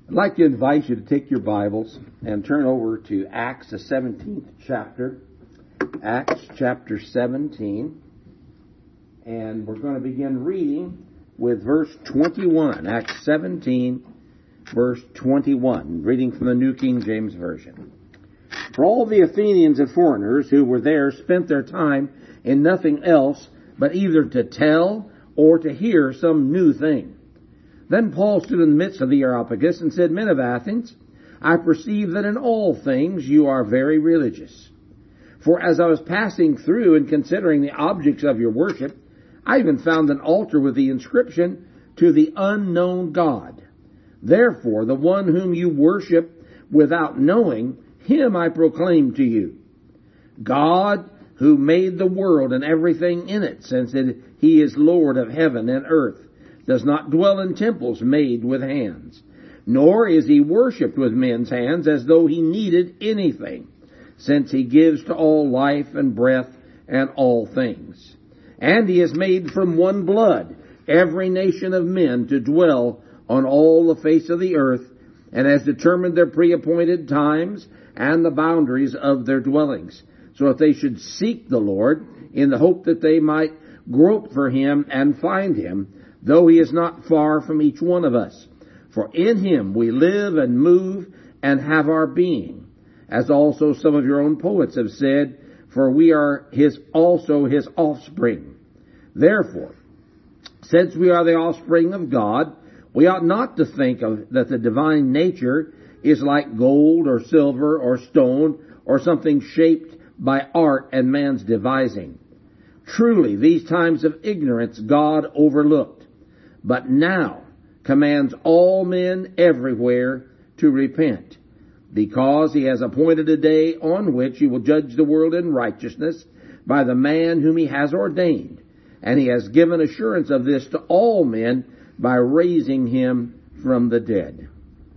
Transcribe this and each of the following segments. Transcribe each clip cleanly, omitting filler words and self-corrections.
I'd like to invite you to take your Bibles and turn over to Acts, the 17th chapter. Acts chapter 17. And we're going to begin reading with verse 21. Acts 17, verse 21. Reading from the New King James Version. For all the Athenians and foreigners who were there spent their time in nothing else but either to tell or to hear some new thing. Then Paul stood in the midst of the Areopagus and said, Men of Athens, I perceive that in all things you are very religious. For as I was passing through and considering the objects of your worship, I even found an altar with the inscription, To the unknown God. Therefore, the one whom you worship without knowing, him I proclaim to you. God, who made the world and everything in it, since he is Lord of heaven and earth, does not dwell in temples made with hands, nor is he worshipped with men's hands as though he needed anything, since he gives to all life and breath and all things. And he has made from one blood every nation of men to dwell on all the face of the earth, and has determined their pre-appointed times and the boundaries of their dwellings, so that they should seek the Lord in the hope that they might grope for him and find him, though he is not far from each one of us. For in him we live and move and have our being, as also some of your own poets have said, for we are also his offspring. Therefore, since we are the offspring of God, we ought not to think that the divine nature is like gold or silver or stone or something shaped by art and man's devising. Truly, these times of ignorance God overlooked, but now commands all men everywhere to repent, because he has appointed a day on which he will judge the world in righteousness by the man whom he has ordained, and he has given assurance of this to all men by raising him from the dead.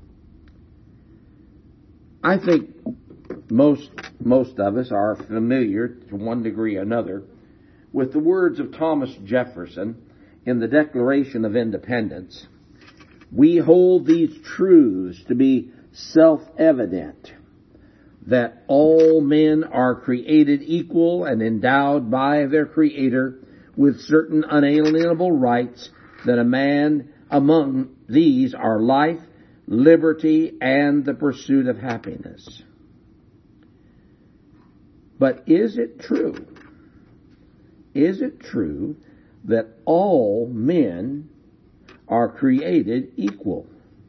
I think most of us are familiar, to one degree or another, with the words of Thomas Jefferson in the Declaration of Independence. We hold these truths to be self-evident, that all men are created equal and endowed by their Creator with certain unalienable rights, that a man among these are life, liberty, and the pursuit of happiness. But is it true? Is it true that all men are created equal?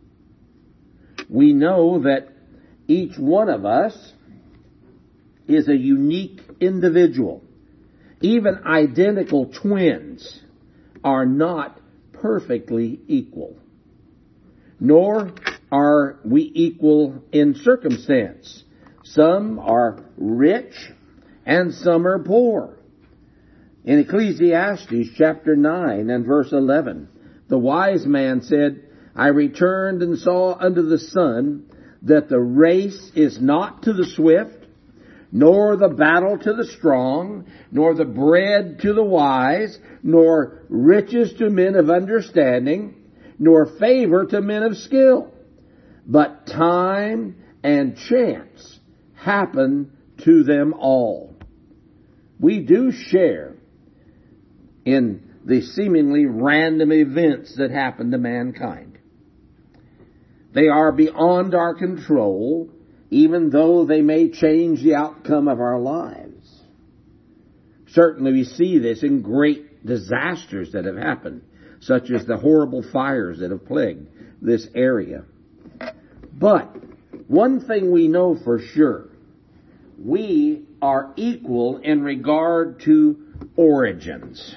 We know that each one of us is a unique individual. Even identical twins are not perfectly equal. Nor are we equal in circumstance. Some are rich and some are poor. In Ecclesiastes chapter 9 and verse 11, the wise man said, I returned and saw under the sun that the race is not to the swift, nor the battle to the strong, nor the bread to the wise, nor riches to men of understanding, nor favor to men of skill. But time and chance happen to them all. We do share in the seemingly random events that happen to mankind. They are beyond our control, even though they may change the outcome of our lives. Certainly we see this in great disasters that have happened, such as the horrible fires that have plagued this area. But one thing we know for sure, we are equal in regard to origins.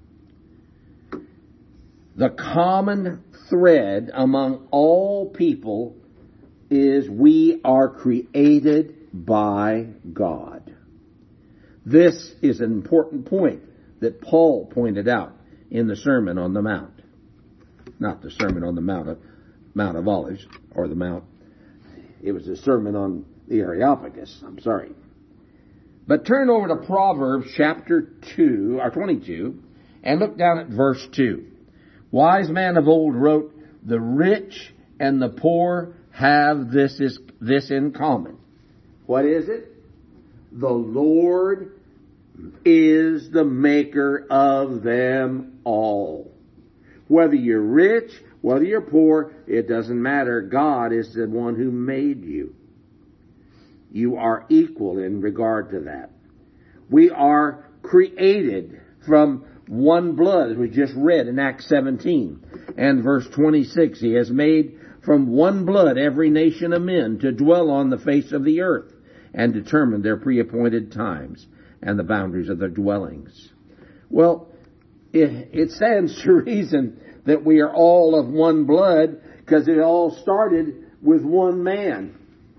The common thread among all people is we are created by God. This is an important point that Paul pointed out in the Sermon on the Mount. Not the Sermon on the Mount of Olives, or the Mount. It was a sermon on the Areopagus. I'm sorry. But turn over to Proverbs chapter 22 and look down at verse 2. Wise man of old wrote, The rich and the poor have this in common. What is it? The Lord is the maker of them all. Whether you're rich, whether you're poor, it doesn't matter. God is the one who made you. You are equal in regard to that. We are created from one blood, as we just read in Acts 17 and verse 26. He has made from one blood every nation of men to dwell on the face of the earth, and determined their pre-appointed times and the boundaries of their dwellings. Well, it stands to reason that we are all of one blood, because it all started with one man.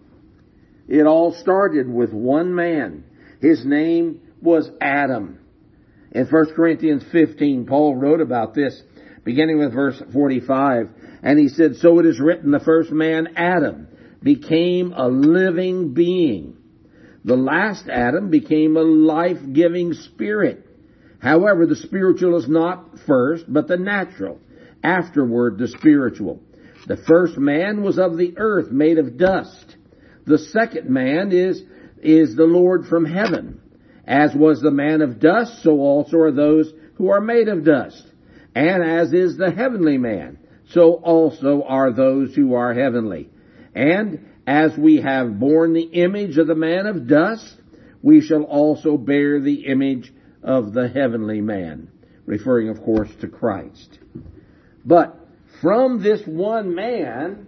It all started with one man. His name was Adam. In 1 Corinthians 15, Paul wrote about this, beginning with verse 45, and he said, "So it is written, the first man, Adam, became a living being. The last Adam became a life-giving spirit. However, the spiritual is not first, but the natural. Afterward, the spiritual. The first man was of the earth, made of dust. The second man is the Lord from heaven. As was the man of dust, so also are those who are made of dust. And as is the heavenly man, so also are those who are heavenly. And as we have borne the image of the man of dust, we shall also bear the image of the heavenly man," referring, of course, to Christ. But from this one man,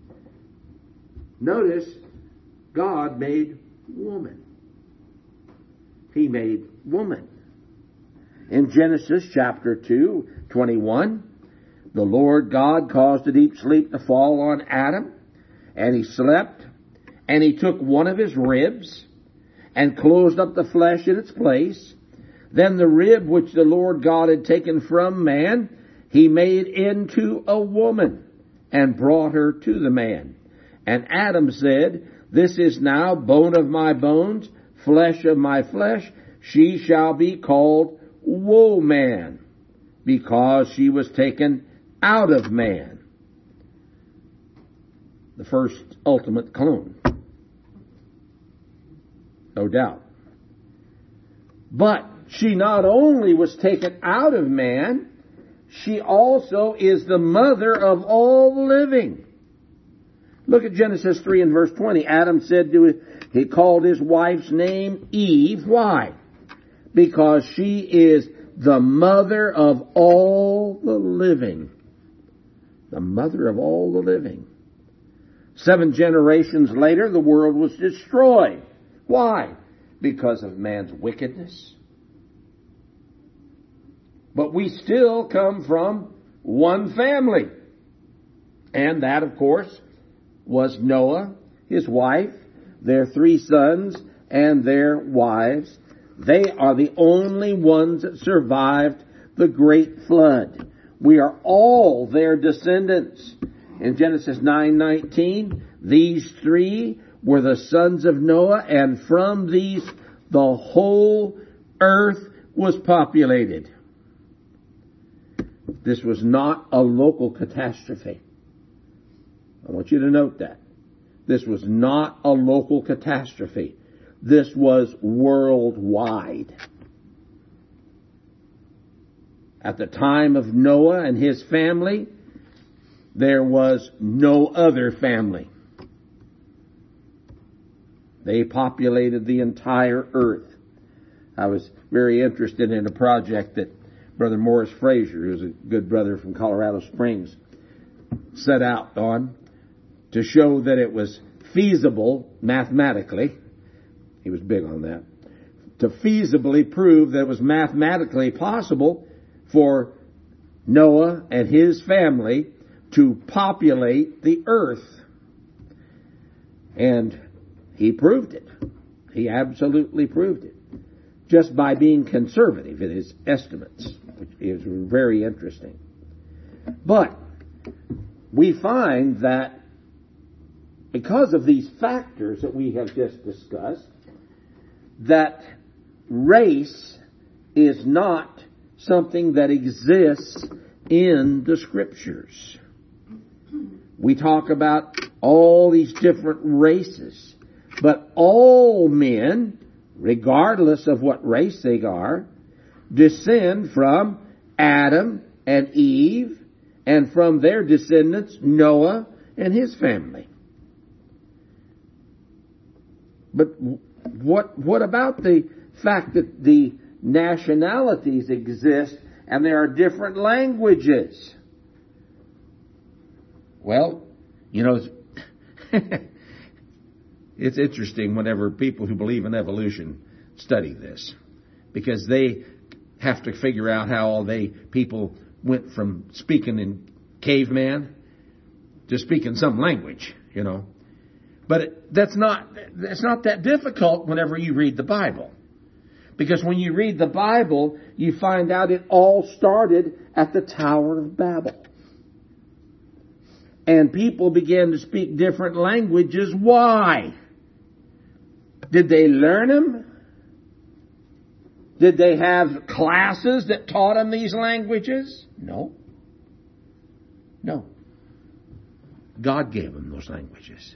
notice, God made woman. He made woman. In Genesis chapter 2:21, the Lord God caused a deep sleep to fall on Adam, and he slept, and he took one of his ribs and closed up the flesh in its place. Then the rib which the Lord God had taken from man, he made into a woman and brought her to the man. And Adam said, "This is now bone of my bones, flesh of my flesh. She shall be called woman, because she was taken out of man." The first ultimate clone. No doubt. But she not only was taken out of man, she also is the mother of all living. Look at Genesis 3 and verse 20. Adam said he called his wife's name Eve. Why? Because she is the mother of all the living. The mother of all the living. 7 generations later, the world was destroyed. Why? Because of man's wickedness. But we still come from one family. And that, of course, was Noah, his wife, their 3 sons, and their wives. They are the only ones that survived the great flood. We are all their descendants. In Genesis 9:19, these 3 were the sons of Noah, and from these the whole earth was populated. This was not a local catastrophe. I want you to note that. This was not a local catastrophe. This was worldwide. At the time of Noah and his family, there was no other family. They populated the entire earth. I was very interested in a project that Brother Morris Frazier, who's a good brother from Colorado Springs, set out on to show that it was feasible mathematically. He was big on that. To feasibly prove that it was mathematically possible for Noah and his family to populate the earth. And he proved it. He absolutely proved it. Just by being conservative in his estimates, which is very interesting. But we find that because of these factors that we have just discussed, that race is not something that exists in the Scriptures. we talk about all these different races. But all men, regardless of what race they are, descend from Adam and Eve, and from their descendants, Noah and his family. But what about the fact that the nationalities exist and there are different languages? Well, it's interesting whenever people who believe in evolution study this, because they have to figure out how all people went from speaking in caveman to speaking some language, But that's not that difficult whenever you read the Bible. Because when you read the Bible, you find out it all started at the Tower of Babel. And people began to speak different languages. Why? Did they learn them? Did they have classes that taught them these languages? No. God gave them those languages.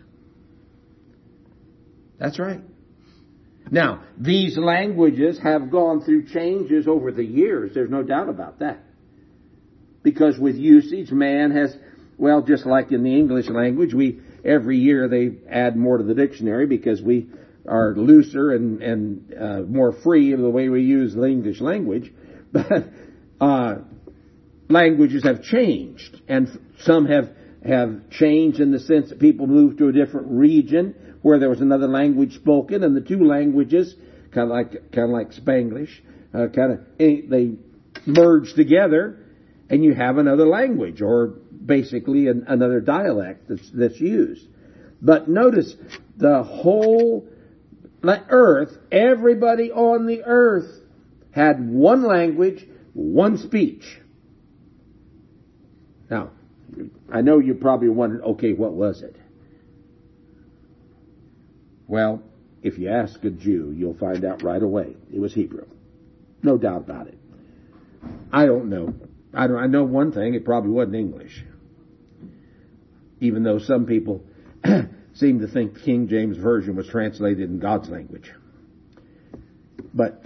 That's right. Now, these languages have gone through changes over the years. There's no doubt about that. Because with usage, man has, just like in the English language, every year they add more to the dictionary because we are looser and more free in the way we use the English language. But languages have changed, and some have changed in the sense that people moved to a different region where there was another language spoken, and the two languages, kind of like Spanglish, they merge together, and you have another language, or basically another dialect that's used. But notice, the whole earth, everybody on the earth had one language, one speech. Now, I know you're probably wondering, okay, what was it? Well, if you ask a Jew, you'll find out right away. It was Hebrew. No doubt about it. I don't know. I know one thing, it probably wasn't English. Even though some people seem to think the King James Version was translated in God's language. But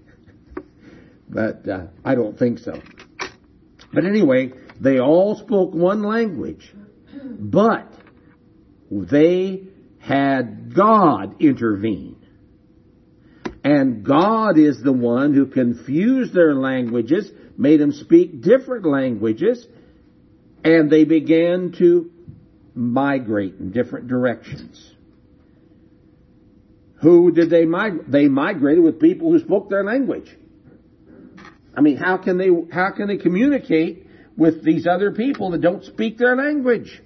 I don't think so. But anyway, they all spoke one language. But they had God intervene. And God is the one who confused their languages, made them speak different languages, and they began to migrate in different directions. Who did they migrate? They migrated with people who spoke their language. I mean, how can they communicate with these other people that don't speak their language?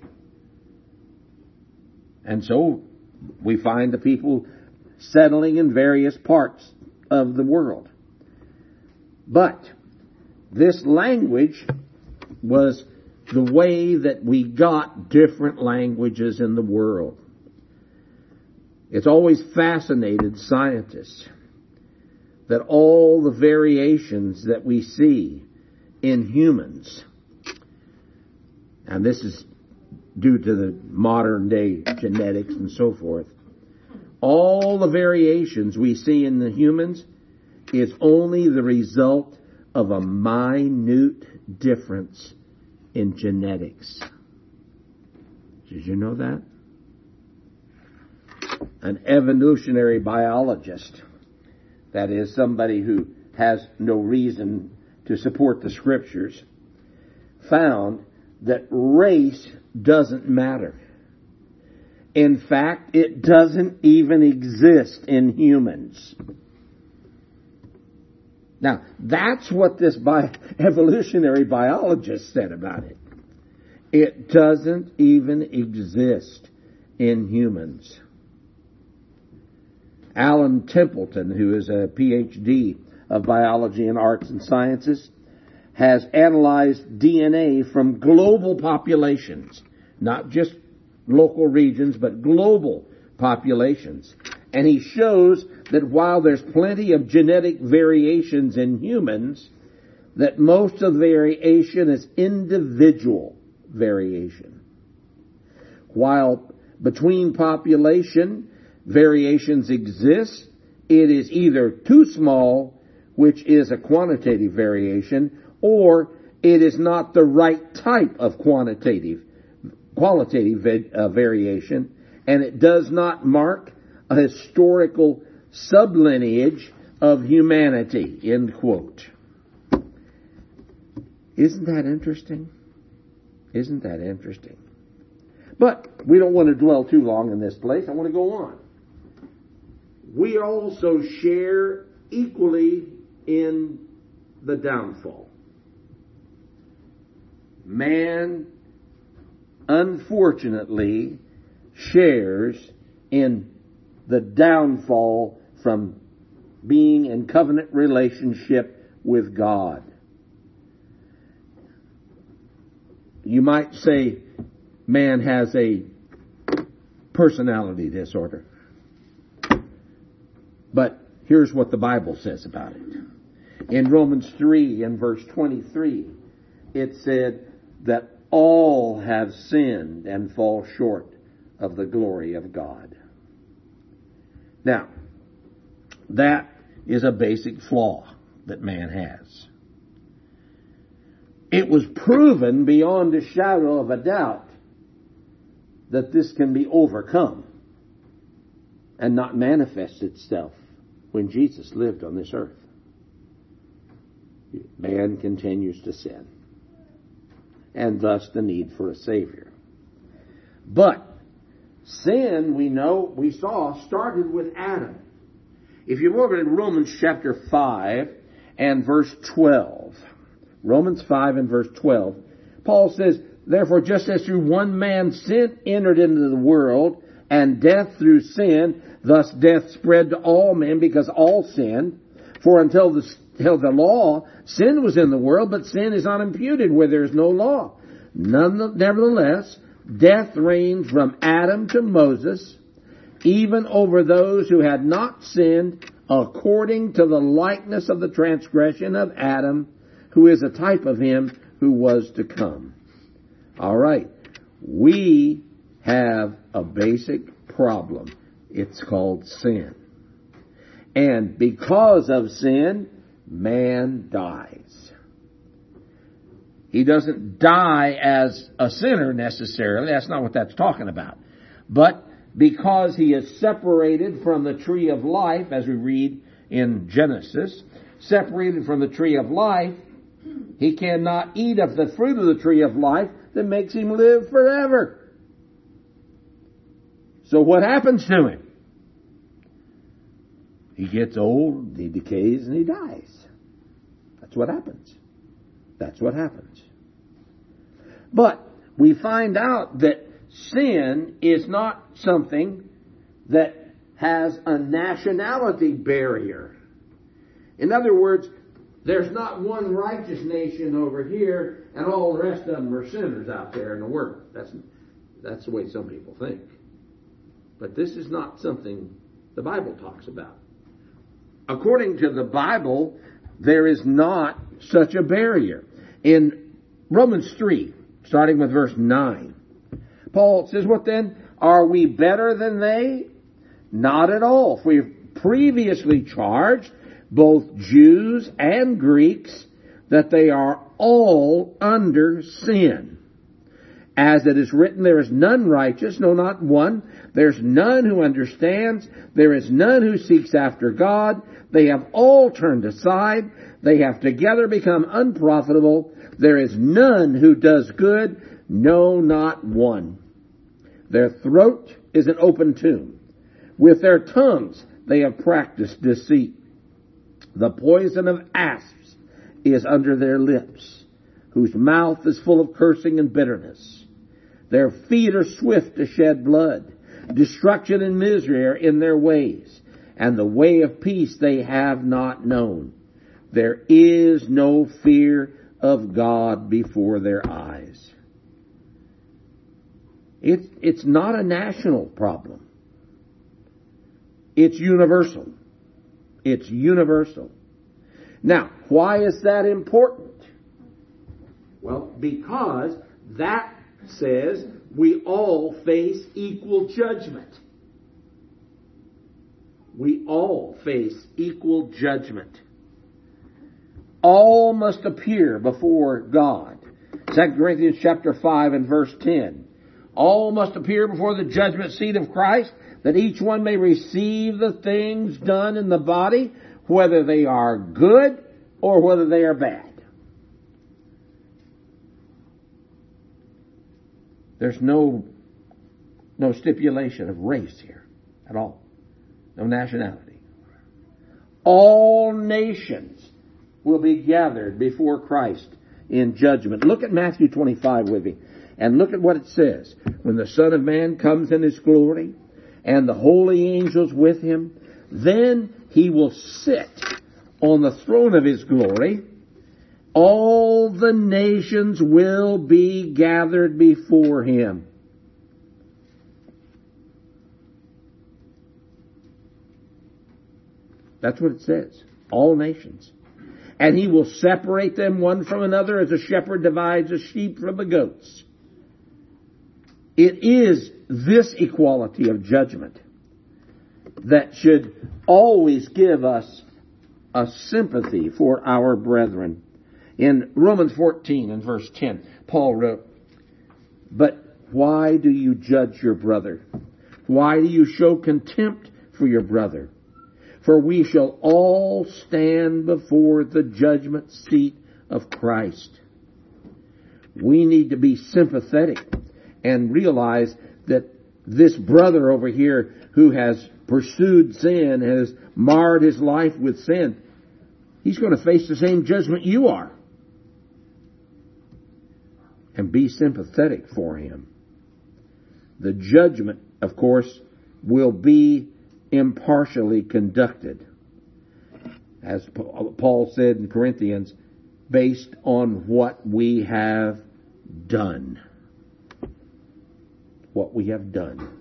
And so we find the people settling in various parts of the world. But this language was the way that we got different languages in the world. It's always fascinated scientists that all the variations that we see in humans, and this is due to the modern day genetics and so forth, all the variations we see in the humans is only the result of a minute difference in genetics. Did you know that? An evolutionary biologist, that is somebody who has no reason to support the scriptures, found that race doesn't matter. In fact, it doesn't even exist in humans. Now, that's what this evolutionary biologist said about it. It doesn't even exist in humans. Alan Templeton, who is a PhD of biology and arts and sciences, has analyzed DNA from global populations, not just local regions, but global populations. And he shows that while there's plenty of genetic variations in humans, that most of the variation is individual variation. While between population variations exist, it is either too small, which is a quantitative variation, or it is not the right type of qualitative variation, and it does not mark a historical sublineage of humanity, end quote. Isn't that interesting? Isn't that interesting? But we don't want to dwell too long in this place. I want to go on. We also share equally in the downfall. Man, unfortunately, shares in the downfall from being in covenant relationship with God. You might say man has a personality disorder. But here's what the Bible says about it. In Romans 3 and verse 23, it said that all have sinned and fall short of the glory of God. Now, that is a basic flaw that man has. It was proven beyond a shadow of a doubt that this can be overcome and not manifest itself when Jesus lived on this earth. Man continues to sin, and thus the need for a Savior. But sin, we saw, started with Adam. If you look at Romans chapter 5 and verse 12, Romans 5 and verse 12, Paul says, therefore, just as through one man sin entered into the world, and death through sin, thus death spread to all men because all sinned. For until the law, sin was in the world, but sin is not imputed where there is no law. Nevertheless, death reigned from Adam to Moses, even over those who had not sinned, according to the likeness of the transgression of Adam, who is a type of him who was to come. All right. We have a basic problem. It's called sin. And because of sin, man dies. He doesn't die as a sinner necessarily. That's not what that's talking about. But because he is separated from the tree of life, as we read in Genesis, separated from the tree of life, he cannot eat of the fruit of the tree of life that makes him live forever. So what happens to him? He gets old, he decays, and he dies. That's what happens. That's what happens. But we find out that sin is not something that has a nationality barrier. In other words, there's not one righteous nation over here and all the rest of them are sinners out there in the world. That's the way some people think. But this is not something the Bible talks about. According to the Bible, there is not such a barrier. In Romans 3, starting with verse 9, Paul says, what then? Are we better than they? Not at all. For we've previously charged both Jews and Greeks that they are all under sin. As it is written, there is none righteous, no, not one. There's none who understands. There is none who seeks after God. They have all turned aside. They have together become unprofitable. There is none who does good, no, not one. Their throat is an open tomb. With their tongues they have practiced deceit. The poison of asps is under their lips, whose mouth is full of cursing and bitterness. Their feet are swift to shed blood. Destruction and misery are in their ways, and the way of peace they have not known. There is no fear of God before their eyes. It's not a national problem. It's universal. It's universal. Now, why is that important? Well, because that says we all face equal judgment. We all face equal judgment. All must appear before God. 2 Corinthians chapter 5 and verse 10. All must appear before the judgment seat of Christ, that each one may receive the things done in the body, whether they are good or whether they are bad. There's no stipulation of race here at all. No nationality. All nations will be gathered before Christ in judgment. Look at Matthew 25 with me. And look at what it says. When the Son of Man comes in His glory, and the holy angels with Him, then He will sit on the throne of His glory. All the nations will be gathered before Him. That's what it says. All nations. And He will separate them one from another as a shepherd divides a sheep from the goats. It is this equality of judgment that should always give us a sympathy for our brethren. In Romans 14 and verse 10, Paul wrote, "But why do you judge your brother? Why do you show contempt for your brother? For we shall all stand before the judgment seat of Christ." We need to be sympathetic and realize that this brother over here who has pursued sin, has marred his life with sin, he's going to face the same judgment you are. And be sympathetic for him. The judgment, of course, will be impartially conducted. As Paul said in Corinthians, based on what we have done. What we have done.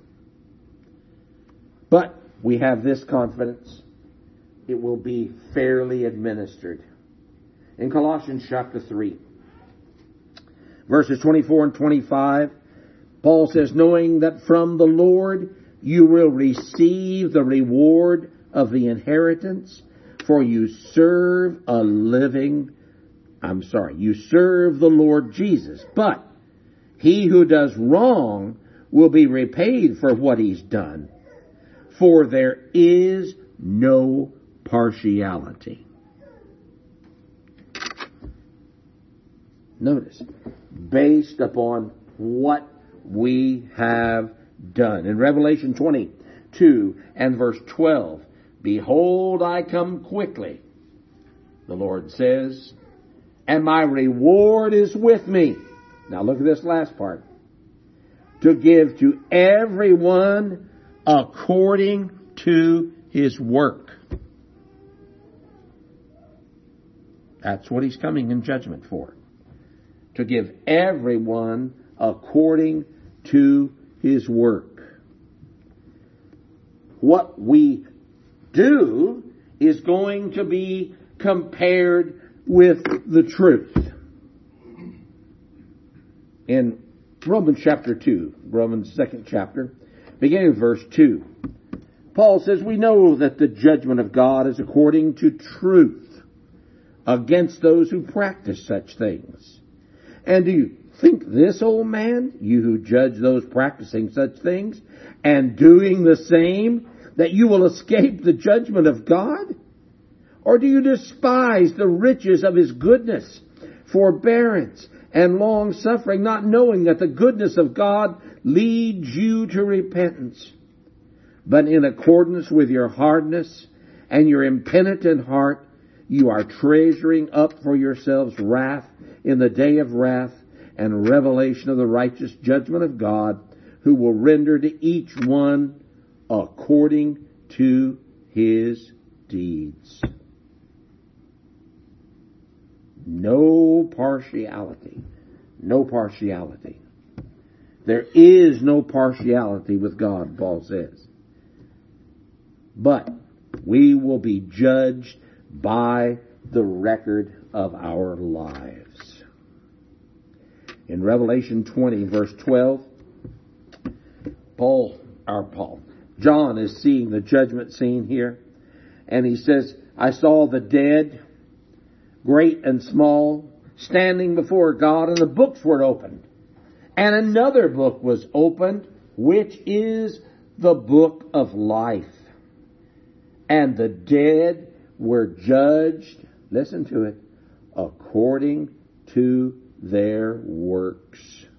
But we have this confidence. It will be fairly administered. In Colossians chapter 3, verses 24 and 25, Paul says, "Knowing that from the Lord you will receive the reward of the inheritance, for you serve the Lord Jesus. But he who does wrong will be repaid for what he's done, for there is no partiality." Notice, based upon what we have done. In Revelation 22 and verse 12, "Behold, I come quickly," the Lord says, "and my reward is with me." Now look at this last part. "To give to everyone according to his work." That's what he's coming in judgment for. To give everyone according to his work. What we do is going to be compared with the truth. In Romans chapter 2, Romans 2nd chapter, beginning with verse 2, Paul says, "We know that the judgment of God is according to truth against those who practice such things. And do you think this, old man, you who judge those practicing such things and doing the same, that you will escape the judgment of God? Or do you despise the riches of His goodness, forbearance, and long-suffering, not knowing that the goodness of God leads you to repentance? But in accordance with your hardness and your impenitent heart, you are treasuring up for yourselves wrath in the day of wrath and revelation of the righteous judgment of God, who will render to each one according to his deeds." No partiality. No partiality. There is no partiality with God, Paul says. But we will be judged by the record of our lives. In Revelation 20, verse 12, John is seeing the judgment scene here. And he says, I saw the dead, great and small, standing before God, and the books were opened. And another book was opened, which is the book of life. And the dead were judged, listen to it, according to their works,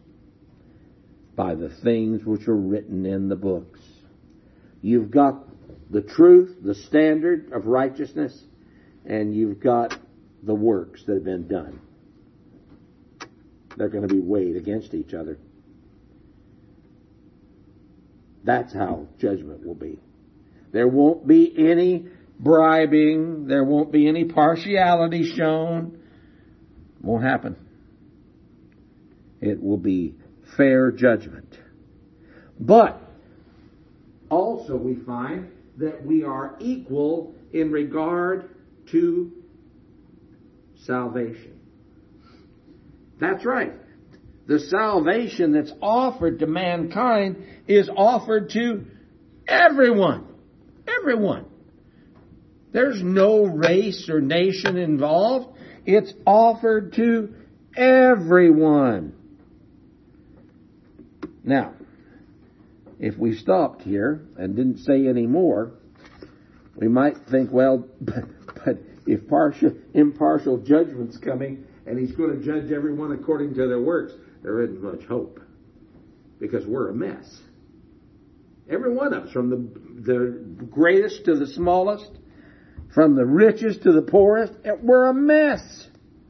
by the things which are written in the books. You've got the truth, the standard of righteousness, and you've got the works that have been done. They're going to be weighed against each other. That's how judgment will be. There won't be any bribing. There won't be any partiality shown. Won't happen. It will be fair judgment. But also we find that we are equal in regard to salvation. That's right. The salvation that's offered to mankind is offered to everyone. Everyone. There's no race or nation involved. It's offered to everyone. Now, if we stopped here and didn't say any more, we might think, well, but if impartial judgment's coming and he's going to judge everyone according to their works, there isn't much hope, because we're a mess. Every one of us, from the greatest to the smallest, from the richest to the poorest, we're a mess.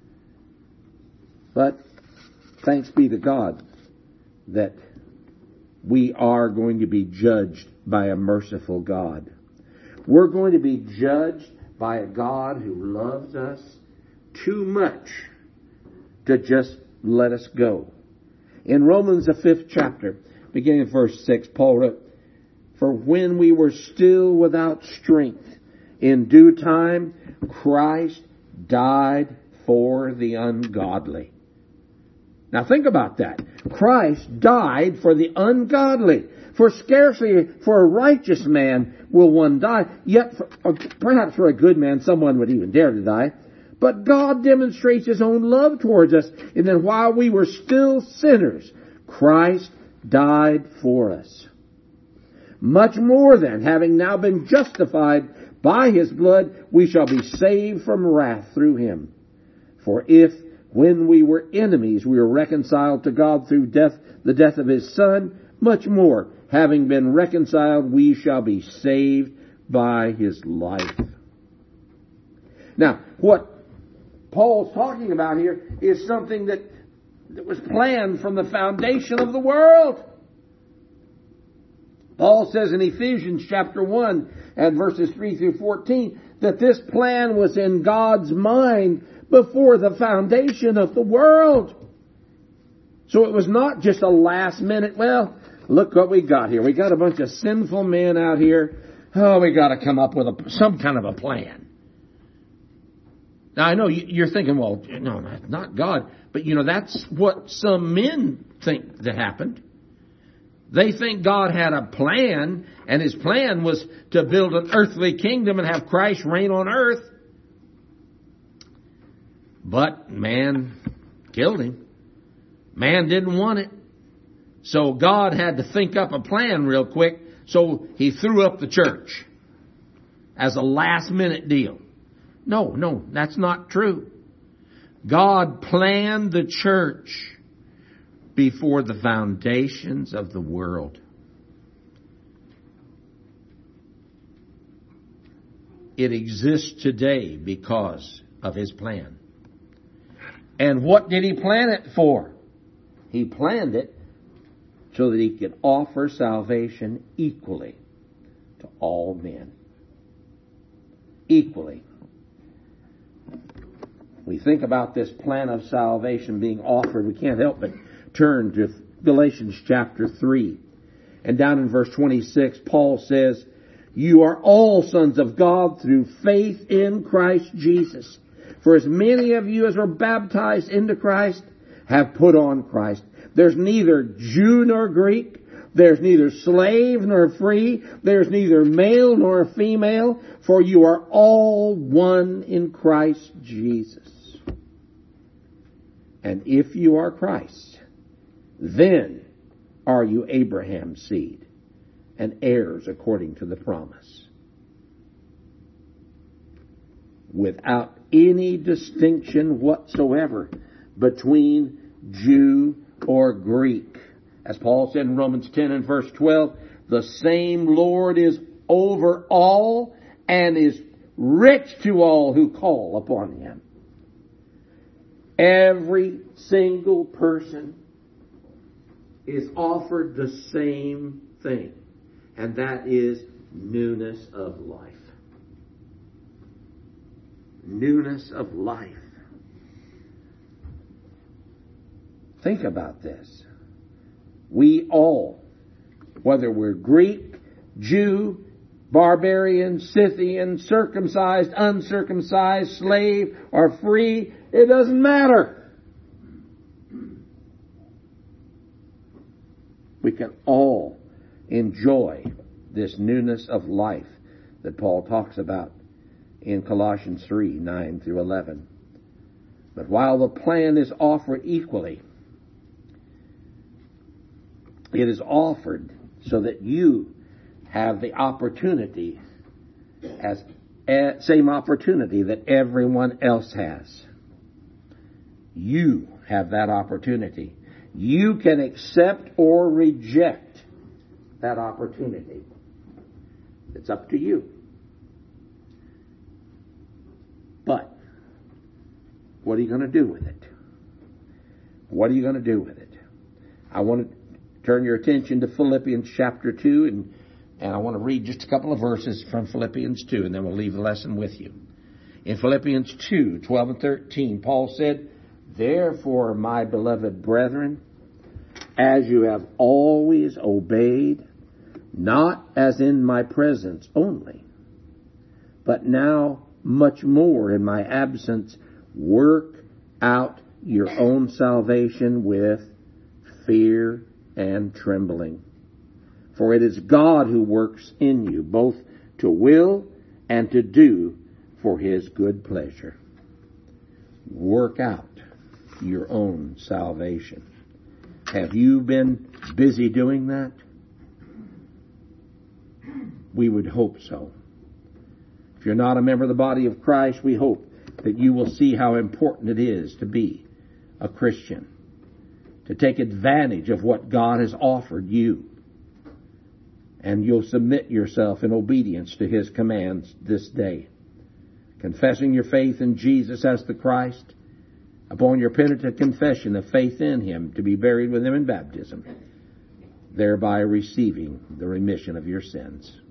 But thanks be to God that we are going to be judged by a merciful God. We're going to be judged by a God who loves us too much to just let us go. In Romans, the 5th chapter, beginning of verse 6, Paul wrote, "For when we were still without strength, in due time Christ died for the ungodly." Now think about that. Christ died for the ungodly. For scarcely for a righteous man will one die, yet perhaps for a good man someone would even dare to die. But God demonstrates His own love towards us, in that while we were still sinners, Christ died for us. Much more then, having now been justified by His blood, we shall be saved from wrath through Him. For if, when we were enemies, we were reconciled to God through the death of His Son, much more, having been reconciled, we shall be saved by His life. Now, what Paul's talking about here is something that was planned from the foundation of the world. Paul says in Ephesians chapter 1 and verses 3 through 14 that this plan was in God's mind before the foundation of the world. So it was not just a last minute, well, look what we got here. We got a bunch of sinful men out here. Oh, we got to come up with some kind of a plan. Now, I know you're thinking, well, no, not God. But, that's what some men think that happened. They think God had a plan, and His plan was to build an earthly kingdom and have Christ reign on earth. But man killed Him. Man didn't want it. So God had to think up a plan real quick. So He threw up the church as a last minute deal. No, that's not true. God planned the church before the foundations of the world. It exists today because of His plan. And what did He plan it for? He planned it so that He could offer salvation equally to all men. Equally. We think about this plan of salvation being offered, we can't help but turn to Galatians chapter 3. And down in verse 26, Paul says, "You are all sons of God through faith in Christ Jesus. For as many of you as were baptized into Christ have put on Christ. There's neither Jew nor Greek, There's neither slave nor free. There's neither male nor female, for you are all one in Christ Jesus. And if you are Christ, then are you Abraham's seed and heirs according to the promise, without any distinction whatsoever between Jew or Greek. As Paul said in Romans 10 and verse 12, the same Lord is over all and is rich to all who call upon Him. Every single person is offered the same thing, and that is newness of life. Newness of life. Think about this. We all, whether we're Greek, Jew, barbarian, Scythian, circumcised, uncircumcised, slave, or free, it doesn't matter. We can all enjoy this newness of life that Paul talks about in Colossians 3, 9 through 11. But while the plan is offered equally, it is offered so that you have the opportunity, same opportunity that everyone else has. You have that opportunity. You can accept or reject that opportunity. It's up to you. But what are you going to do with it? What are you going to do with it? I want to turn your attention to Philippians chapter 2, and I want to read just a couple of verses from Philippians 2, and then we'll leave the lesson with you. In Philippians 2, 12 and 13, Paul said, "Therefore, my beloved brethren, as you have always obeyed, not as in my presence only, but now much more in my absence, work out your own salvation with fear and trembling. For it is God who works in you, both to will and to do for His good pleasure." Work out your own salvation. Have you been busy doing that? We would hope so. If you're not a member of the body of Christ, we hope that you will see how important it is to be a Christian, to take advantage of what God has offered you. And you'll submit yourself in obedience to His commands this day, confessing your faith in Jesus as the Christ, upon your penitent confession of faith in Him, to be buried with Him in baptism, thereby receiving the remission of your sins.